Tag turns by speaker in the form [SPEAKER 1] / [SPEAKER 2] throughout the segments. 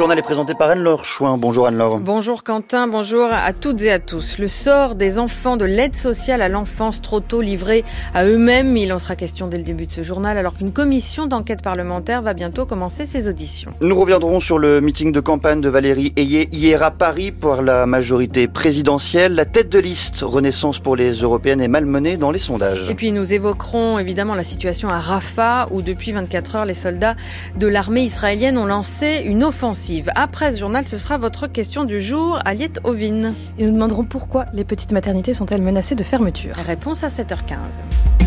[SPEAKER 1] journal est présenté par Anne-Laure Chouin. Bonjour Anne-Laure.
[SPEAKER 2] Bonjour Quentin, bonjour à toutes et à tous. Le sort des enfants de l'aide sociale à l'enfance trop tôt livrés à eux-mêmes, il en sera question dès le début de ce journal, alors qu'une commission d'enquête parlementaire va bientôt commencer ses auditions.
[SPEAKER 1] Nous reviendrons sur le meeting de campagne de Valérie Ayé hier à Paris pour la majorité présidentielle. La tête de liste Renaissance pour les européennes est malmenée dans les sondages.
[SPEAKER 2] Et puis nous évoquerons évidemment la situation à Rafah, où depuis 24 heures, les soldats de l'armée israélienne ont lancé une offensive. Après ce journal, ce sera votre question du jour, Aliette Ovine.
[SPEAKER 3] Et nous demanderons pourquoi les petites maternités sont-elles menacées de fermeture.
[SPEAKER 2] Réponse à 7h15.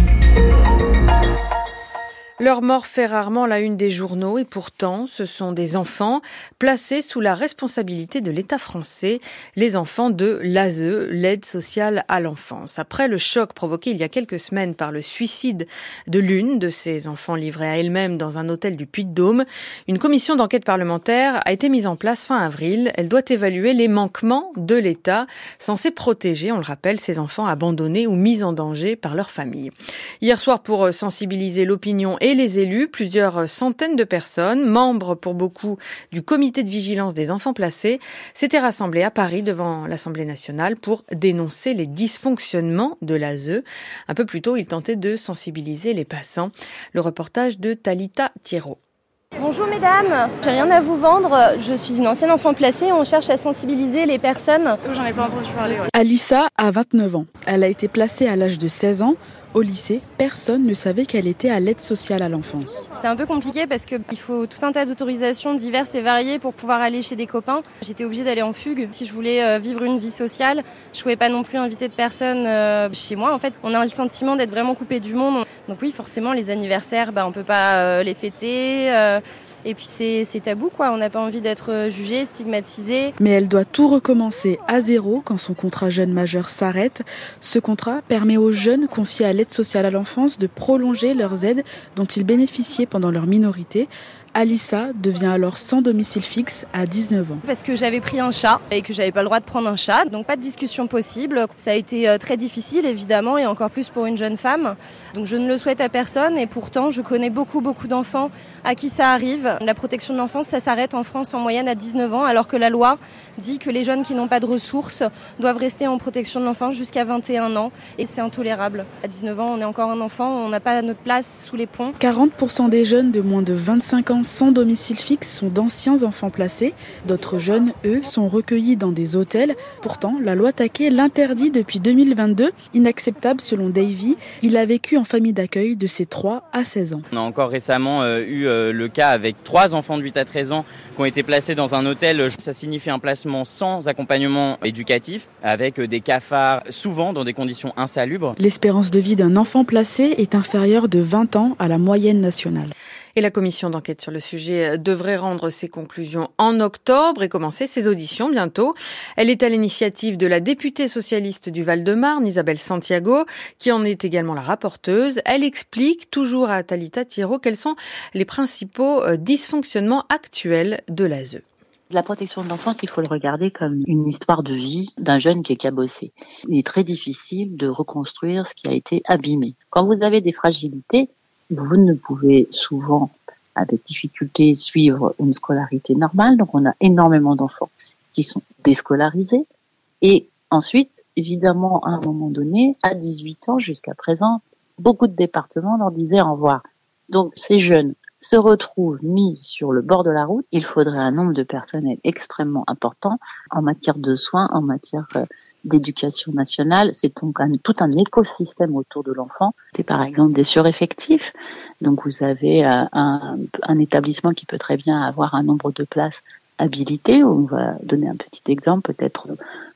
[SPEAKER 2] Leur mort fait rarement la une des journaux et pourtant, ce sont des enfants placés sous la responsabilité de l'État français, les enfants de l'ASE, l'aide sociale à l'enfance. Après le choc provoqué il y a quelques semaines par le suicide de l'une de ces enfants livrés à elle-même dans un hôtel du Puy-de-Dôme, une commission d'enquête parlementaire a été mise en place fin avril. Elle doit évaluer les manquements de l'État censé protéger, on le rappelle, ces enfants abandonnés ou mis en danger par leur famille. Hier soir, pour sensibiliser l'opinion et les élus, plusieurs centaines de personnes, membres pour beaucoup du comité de vigilance des enfants placés, s'étaient rassemblés à Paris devant l'Assemblée nationale pour dénoncer les dysfonctionnements de l'ASE. Un peu plus tôt, ils tentaient de sensibiliser les passants. Le reportage de Talita Thiraud.
[SPEAKER 4] Bonjour mesdames, j'ai rien à vous vendre, je suis une ancienne enfant placée, on cherche à sensibiliser les personnes.
[SPEAKER 5] J'en ai pas entendu parler. Ouais.
[SPEAKER 6] Alissa a 29 ans, elle a été placée à l'âge de 16 ans. Au lycée, personne ne savait qu'elle était à l'aide sociale à l'enfance.
[SPEAKER 4] C'était un peu compliqué parce qu'il faut tout un tas d'autorisations diverses et variées pour pouvoir aller chez des copains. J'étais obligée d'aller en fugue. Si je voulais vivre une vie sociale, je ne pouvais pas non plus inviter de personnes chez moi. En fait, on a le sentiment d'être vraiment coupé du monde. Donc oui, forcément, les anniversaires, on ne peut pas les fêter. Et puis c'est tabou, quoi. On n'a pas envie d'être jugé, stigmatisé.
[SPEAKER 6] Mais elle doit tout recommencer à zéro quand son contrat jeune majeur s'arrête. Ce contrat permet aux jeunes confiés à l'aide sociale à l'enfance de prolonger leurs aides dont ils bénéficiaient pendant leur minorité. Alissa devient alors sans domicile fixe à 19 ans.
[SPEAKER 4] Parce que j'avais pris un chat et que j'avais pas le droit de prendre un chat, donc pas de discussion possible. Ça a été très difficile évidemment et encore plus pour une jeune femme. Donc je ne le souhaite à personne et pourtant je connais beaucoup d'enfants à qui ça arrive. La protection de l'enfance, ça s'arrête en France en moyenne à 19 ans alors que la loi dit que les jeunes qui n'ont pas de ressources doivent rester en protection de l'enfance jusqu'à 21 ans et c'est intolérable. À 19 ans, on est encore un enfant, on n'a pas notre place sous les ponts.
[SPEAKER 6] 40% des jeunes de moins de 25 ans sans domicile fixe sont d'anciens enfants placés. D'autres jeunes, eux, sont recueillis dans des hôtels. Pourtant, la loi Taquet l'interdit depuis 2022. Inacceptable selon Davy. Il a vécu en famille d'accueil de ses 3 à 16 ans.
[SPEAKER 7] On a encore récemment eu le cas avec 3 enfants de 8 à 13 ans qui ont été placés dans un hôtel. Ça signifie un placement sans accompagnement éducatif, avec des cafards, souvent dans des conditions insalubres.
[SPEAKER 6] L'espérance de vie d'un enfant placé est inférieure de 20 ans à la moyenne nationale.
[SPEAKER 2] Et la commission d'enquête sur le sujet devrait rendre ses conclusions en octobre et commencer ses auditions bientôt. Elle est à l'initiative de la députée socialiste du Val-de-Marne, Isabelle Santiago, qui en est également la rapporteuse. Elle explique, toujours à Talita Thiraud, quels sont les principaux dysfonctionnements actuels de l'ASE.
[SPEAKER 8] La protection de l'enfance, il faut le regarder comme une histoire de vie d'un jeune qui est cabossé. Il est très difficile de reconstruire ce qui a été abîmé. Quand vous avez des fragilités, vous ne pouvez souvent, avec difficulté, suivre une scolarité normale. Donc, on a énormément d'enfants qui sont déscolarisés. Et ensuite, évidemment, à un moment donné, à 18 ans jusqu'à présent, beaucoup de départements leur disaient au revoir. Donc, ces jeunes se retrouvent mis sur le bord de la route. Il faudrait un nombre de personnel extrêmement important en matière de soins, en matière d'éducation nationale. C'est donc tout un écosystème autour de l'enfant. C'est par exemple des sureffectifs. Donc vous avez un établissement qui peut très bien avoir un nombre de places habilitées. On va donner un petit exemple, peut-être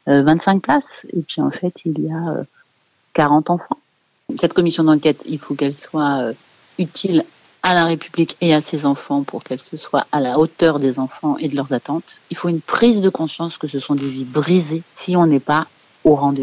[SPEAKER 8] 25 places. Et puis en fait, il y a 40 enfants. Cette commission d'enquête, il faut qu'elle soit utile à la République et à ses enfants pour qu'elle se soit à la hauteur des enfants et de leurs attentes. Il faut une prise de conscience que ce sont des vies brisées si on n'est pas au rendez-vous.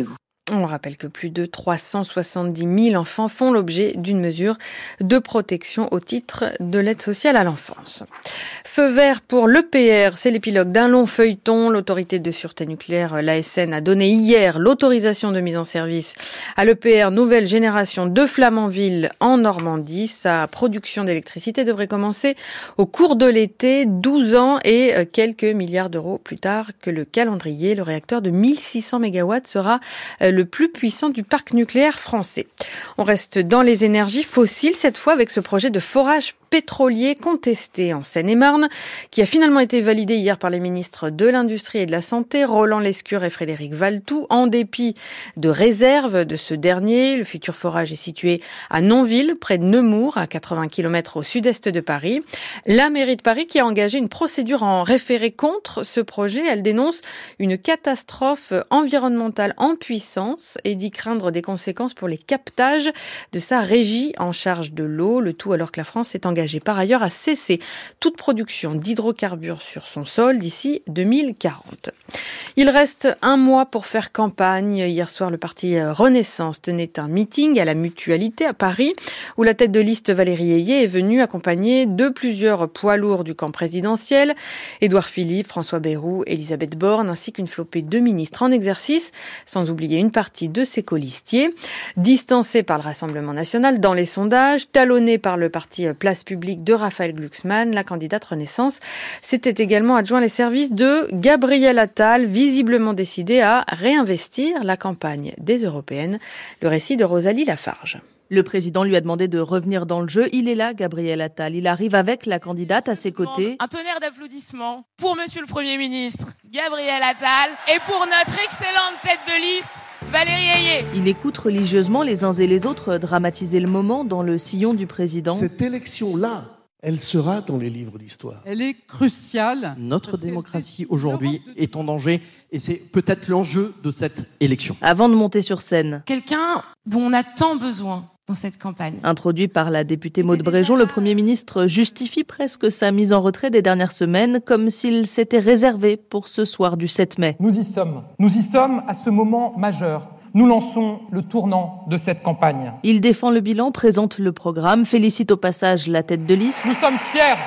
[SPEAKER 2] On rappelle que plus de 370 000 enfants font l'objet d'une mesure de protection au titre de l'aide sociale à l'enfance. Feu vert pour l'EPR, c'est l'épilogue d'un long feuilleton. L'autorité de sûreté nucléaire, l'ASN, a donné hier l'autorisation de mise en service à l'EPR nouvelle génération de Flamanville en Normandie. Sa production d'électricité devrait commencer au cours de l'été, 12 ans et quelques milliards d'euros plus tard que le calendrier. Le réacteur de 1600 MW sera le plus puissant du parc nucléaire français. On reste dans les énergies fossiles, cette fois avec ce projet de forage pétrolier contesté en Seine-et-Marne, qui a finalement été validé hier par les ministres de l'Industrie et de la Santé, Roland Lescure et Frédéric Valletoux, en dépit de réserves de ce dernier. Le futur forage est situé à Nonville, près de Nemours, à 80 km au sud-est de Paris. La mairie de Paris qui a engagé une procédure en référé contre ce projet. Elle dénonce une catastrophe environnementale en puissance et dit craindre des conséquences pour les captages de sa régie en charge de l'eau. Le tout alors que la France est engagée par ailleurs à cesser toute production d'hydrocarbures sur son sol d'ici 2040. Il reste un mois pour faire campagne. Hier soir, le parti Renaissance tenait un meeting à la Mutualité à Paris, où la tête de liste Valérie Ayé est venue accompagnée de plusieurs poids lourds du camp présidentiel, Édouard Philippe, François Bayrou, Elisabeth Borne, ainsi qu'une flopée de ministres en exercice, sans oublier une partie de ses colistiers. Distancée par le Rassemblement national dans les sondages, talonnée par le parti Place Publique de Raphaël Glucksmann, la candidate Renaissance s'était également adjoint les services de Gabriel Attal, visiblement décidé à réinvestir la campagne des européennes. Le récit de Rosalie Lafarge.
[SPEAKER 5] Le président lui a demandé de revenir dans le jeu. Il est là, Gabriel Attal. Il arrive avec la candidate à ses côtés.
[SPEAKER 9] Un tonnerre d'applaudissements pour Monsieur le Premier ministre, Gabriel Attal, et pour notre excellente tête de liste, Valérie Ayé.
[SPEAKER 5] Il écoute religieusement les uns et les autres dramatiser le moment dans le sillon du président.
[SPEAKER 10] Cette élection-là, elle sera dans les livres d'histoire.
[SPEAKER 11] Elle est cruciale.
[SPEAKER 12] Notre démocratie aujourd'hui est en danger et c'est peut-être l'enjeu de cette élection.
[SPEAKER 5] Avant de monter sur scène.
[SPEAKER 9] Quelqu'un dont on a tant besoin dans cette campagne.
[SPEAKER 5] Introduit par la députée Maud Bréjon, le Premier ministre justifie presque sa mise en retrait des dernières semaines, comme s'il s'était réservé pour ce soir du 7 mai.
[SPEAKER 13] Nous y sommes à ce moment majeur. Nous lançons le tournant de cette campagne.
[SPEAKER 5] Il défend le bilan, présente le programme, félicite au passage la tête de liste.
[SPEAKER 13] Nous sommes fiers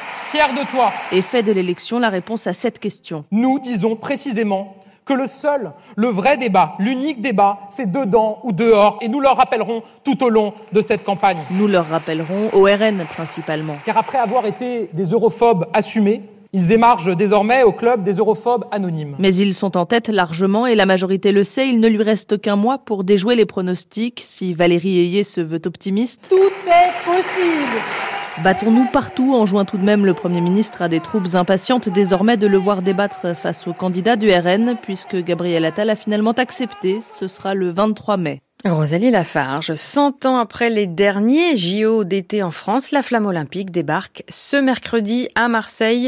[SPEAKER 13] de toi.
[SPEAKER 5] Et fait de l'élection la réponse à cette question.
[SPEAKER 13] Nous disons précisément que le vrai débat, l'unique débat, c'est dedans ou dehors. Et nous leur rappellerons tout au long de cette campagne.
[SPEAKER 5] Nous leur rappellerons au RN principalement.
[SPEAKER 13] Car après avoir été des europhobes assumés, ils émargent désormais au club des europhobes anonymes.
[SPEAKER 5] Mais ils sont en tête largement et la majorité le sait. Il ne lui reste qu'un mois pour déjouer les pronostics. Si Valérie Ayé se veut optimiste.
[SPEAKER 14] Tout est possible.
[SPEAKER 5] Battons-nous partout, enjoint tout de même le Premier ministre à des troupes impatientes désormais de le voir débattre face au candidat du RN, puisque Gabriel Attal a finalement accepté. Ce sera le 23 mai.
[SPEAKER 2] Rosalie Lafarge, 100 ans après les derniers JO d'été en France, la flamme olympique débarque ce mercredi à Marseille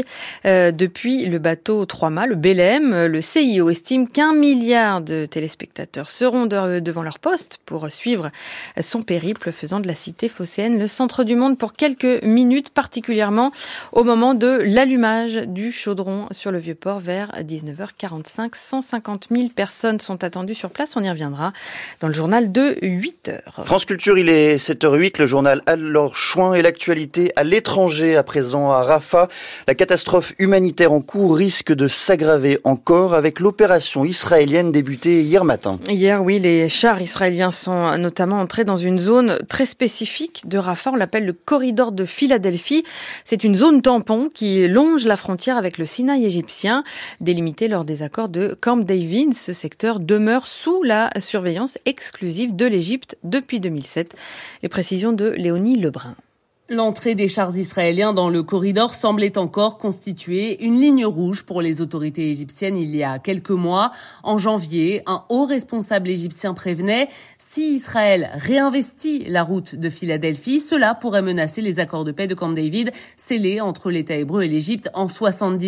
[SPEAKER 2] depuis le bateau 3-mâts, le Belém. Le CIO estime qu'1 milliard de téléspectateurs seront devant leur poste pour suivre son périple, faisant de la cité phocéenne le centre du monde pour quelques minutes, particulièrement au moment de l'allumage du chaudron sur le Vieux-Port vers 19h45. 150 000 personnes sont attendues sur place, on y reviendra dans le journal de 8h.
[SPEAKER 1] France Culture, il est 7h08, le journal Anne-Laure Chouin et l'actualité à l'étranger, à présent à Rafah. La catastrophe humanitaire en cours risque de s'aggraver encore avec l'opération israélienne débutée hier matin.
[SPEAKER 2] Hier, oui, les chars israéliens sont notamment entrés dans une zone très spécifique de Rafah, on l'appelle le corridor de Philadelphie. C'est une zone tampon qui longe la frontière avec le Sinaï égyptien, délimitée lors des accords de Camp David. Ce secteur demeure sous la surveillance exclusive de l'Égypte depuis 2007. Les précisions de Léonie Lebrun.
[SPEAKER 15] L'entrée des chars israéliens dans le corridor semblait encore constituer une ligne rouge pour les autorités égyptiennes il y a quelques mois. En janvier, un haut responsable égyptien prévenait « Si Israël réinvestit la route de Philadelphie, cela pourrait menacer les accords de paix de Camp David scellés entre l'État hébreu et l'Égypte en 1979. »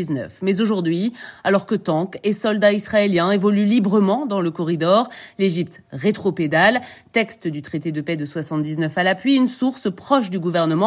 [SPEAKER 15] Mais aujourd'hui, alors que tanks et soldats israéliens évoluent librement dans le corridor, l'Égypte rétropédale. Texte du traité de paix de 1979 à l'appui, une source proche du gouvernement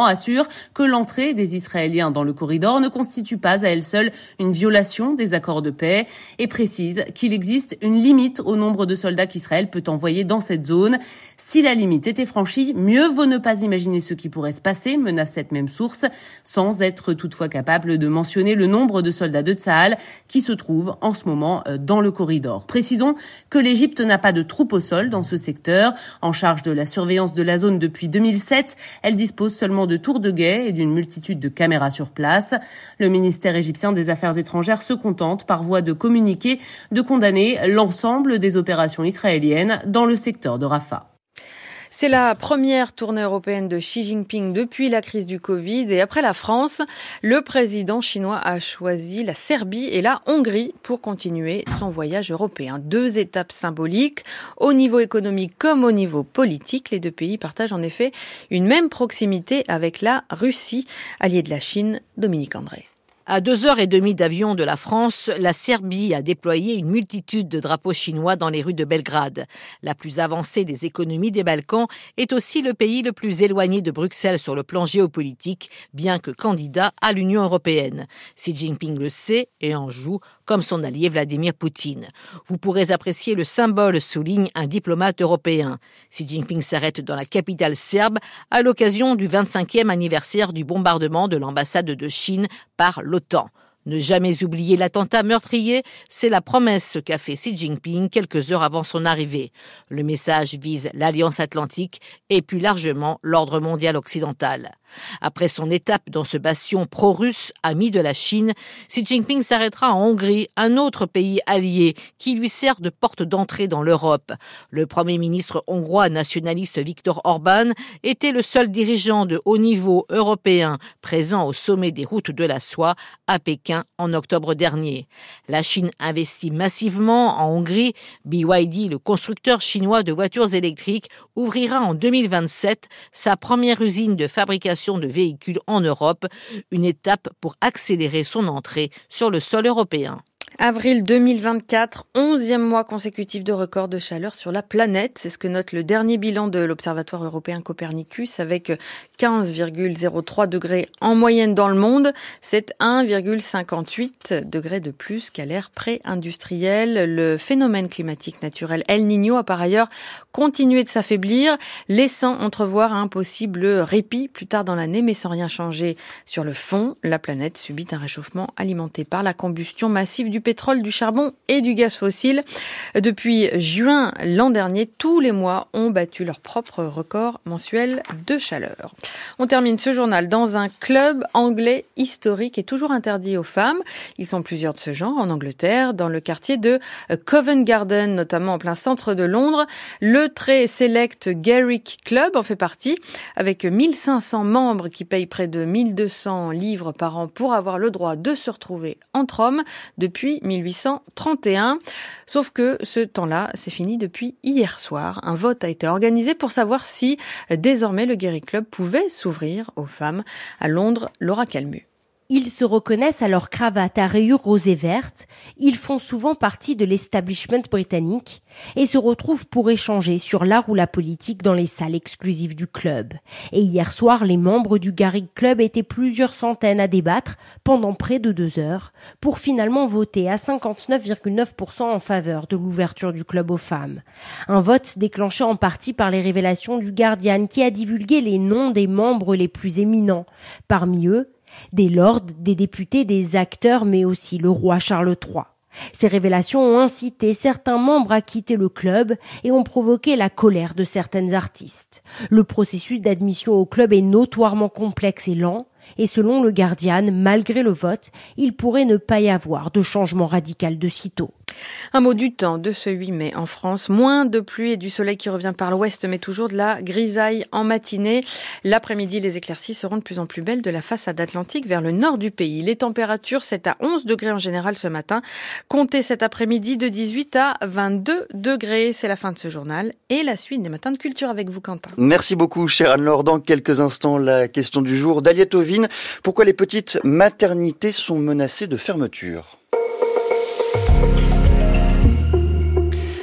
[SPEAKER 15] gouvernement assure que l'entrée des Israéliens dans le corridor ne constitue pas à elle seule une violation des accords de paix et précise qu'il existe une limite au nombre de soldats qu'Israël peut envoyer dans cette zone. Si la limite était franchie, mieux vaut ne pas imaginer ce qui pourrait se passer, menace cette même source, sans être toutefois capable de mentionner le nombre de soldats de Tsahal qui se trouvent en ce moment dans le corridor. Précisons que l'Égypte n'a pas de troupes au sol dans ce secteur. En charge de la surveillance de la zone depuis 2007, elle dispose seulement de tours de guet et d'une multitude de caméras sur place. Le ministère égyptien des Affaires étrangères se contente, par voie de communiqué, de condamner l'ensemble des opérations israéliennes dans le secteur de Rafah.
[SPEAKER 2] C'est la première tournée européenne de Xi Jinping depuis la crise du Covid et après la France, le président chinois a choisi la Serbie et la Hongrie pour continuer son voyage européen. 2 étapes symboliques au niveau économique comme au niveau politique. Les 2 pays partagent en effet une même proximité avec la Russie, alliée de la Chine. Dominique André.
[SPEAKER 11] À 2h30 d'avion de la France, la Serbie a déployé une multitude de drapeaux chinois dans les rues de Belgrade. La plus avancée des économies des Balkans est aussi le pays le plus éloigné de Bruxelles sur le plan géopolitique, bien que candidat à l'Union européenne. Xi Jinping le sait et en joue, comme son allié Vladimir Poutine. Vous pourrez apprécier le symbole, souligne un diplomate européen. Xi Jinping s'arrête dans la capitale serbe à l'occasion du 25e anniversaire du bombardement de l'ambassade de Chine par l'OTAN. Ne jamais oublier l'attentat meurtrier, c'est la promesse qu'a fait Xi Jinping quelques heures avant son arrivée. Le message vise l'Alliance Atlantique et plus largement l'ordre mondial occidental. Après son étape dans ce bastion pro-russe, ami de la Chine, Xi Jinping s'arrêtera en Hongrie, un autre pays allié qui lui sert de porte d'entrée dans l'Europe. Le Premier ministre hongrois nationaliste Viktor Orban était le seul dirigeant de haut niveau européen présent au sommet des routes de la soie à Pékin en octobre dernier. La Chine investit massivement en Hongrie. BYD, le constructeur chinois de voitures électriques, ouvrira en 2027 sa première usine de fabrication de véhicules en Europe, une étape pour accélérer son entrée sur le sol européen.
[SPEAKER 2] Avril 2024, 11e mois consécutif de record de chaleur sur la planète. C'est ce que note le dernier bilan de l'Observatoire européen Copernicus avec 15,03 degrés en moyenne dans le monde. C'est 1,58 degrés de plus qu'à l'ère pré-industrielle. Le phénomène climatique naturel El Niño a par ailleurs continué de s'affaiblir, laissant entrevoir un possible répit plus tard dans l'année, mais sans rien changer sur le fond. La planète subit un réchauffement alimenté par la combustion massive du pétrole, du charbon et du gaz fossile. Depuis juin l'an dernier, tous les mois ont battu leur propre record mensuel de chaleur. On termine ce journal dans un club anglais historique et toujours interdit aux femmes. Ils sont plusieurs de ce genre en Angleterre, dans le quartier de Covent Garden, notamment en plein centre de Londres. Le très select Garrick Club en fait partie, avec 1500 membres qui payent près de 1200 livres par an pour avoir le droit de se retrouver entre hommes depuis 1831. Sauf que ce temps-là, c'est fini depuis hier soir. Un vote a été organisé pour savoir si désormais le Garrick Club pouvait s'ouvrir aux femmes. À Londres, Laura Calmu.
[SPEAKER 16] Ils se reconnaissent à leur cravate à rayures roses et vertes, ils font souvent partie de l'establishment britannique et se retrouvent pour échanger sur l'art ou la politique dans les salles exclusives du club. Et hier soir, les membres du Garrick Club étaient plusieurs centaines à débattre pendant près de 2 heures pour finalement voter à 59,9% en faveur de l'ouverture du club aux femmes. Un vote déclenché en partie par les révélations du Guardian qui a divulgué les noms des membres les plus éminents. Parmi eux, des lords, des députés, des acteurs, mais aussi le roi Charles III. Ces révélations ont incité certains membres à quitter le club et ont provoqué la colère de certaines artistes. Le processus d'admission au club est notoirement complexe et lent, et selon le Guardian, malgré le vote, il pourrait ne pas y avoir de changement radical de sitôt.
[SPEAKER 2] Un mot du temps de ce 8 mai en France. Moins de pluie et du soleil qui revient par l'ouest, mais toujours de la grisaille en matinée. L'après-midi, les éclaircies seront de plus en plus belles de la façade atlantique vers le nord du pays. Les températures, 7 à 11 degrés en général ce matin. Comptez cet après-midi de 18 à 22 degrés. C'est la fin de ce journal et la suite des matins de culture avec vous, Quentin.
[SPEAKER 1] Merci beaucoup, chère Anne-Laure. Dans quelques instants, la question du jour d'Aliette Ovine. Pourquoi les petites maternités sont menacées de fermeture ?